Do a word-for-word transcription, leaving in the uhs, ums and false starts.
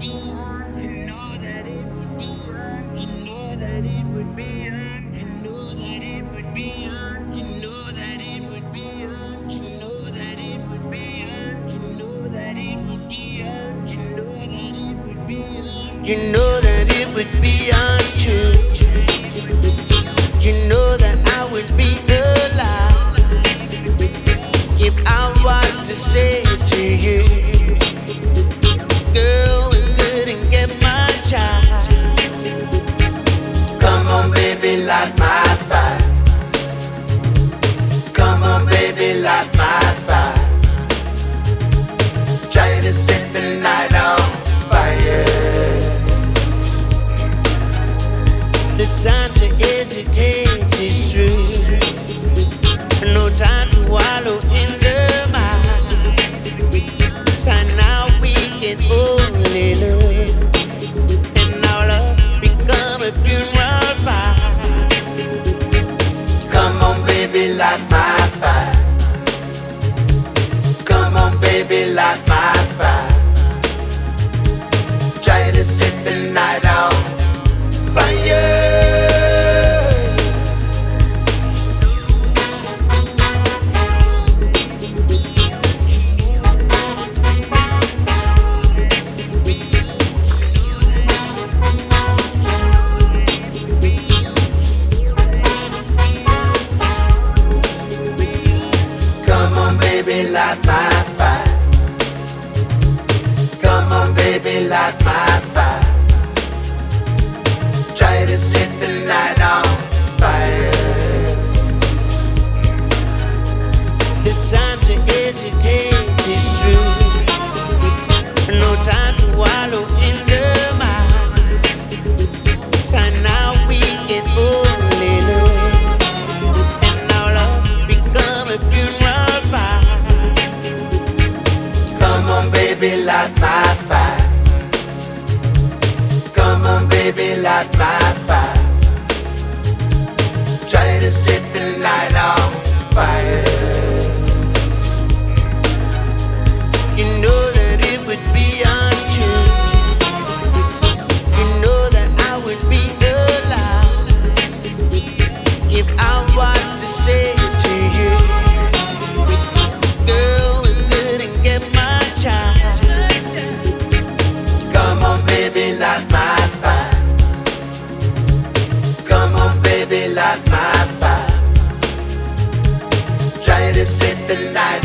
You know that it would be untrue. You know that I would be a lie if I was to say it to you. Girl, we couldn't get my child. Come on, baby, light my fire. Come on, baby, light my fire. Try to set the night on fire. The time to hesitate is through. No time to wallow in the mire. And now we can only love, and our love become a funeral pyre. Come on, baby, light my fire. Come on, baby, light my fire. Try to set the night on fire. Baby, light my fire. Come on, baby, light my fire. Try to set the night on fire. The time to hesitate is through. No time to wallow in the mire. And now we can only love, and our love become a funeral pyre. Come on, baby, light my fire. Come on, baby, light my fire. Try to set the night on fire. You know that it would be untrue. You know that I would be a lie if I was to say it to you. Girl, we couldn't get my child. Come on, baby, light my fire. Come on, baby, light my fire. Try to set the night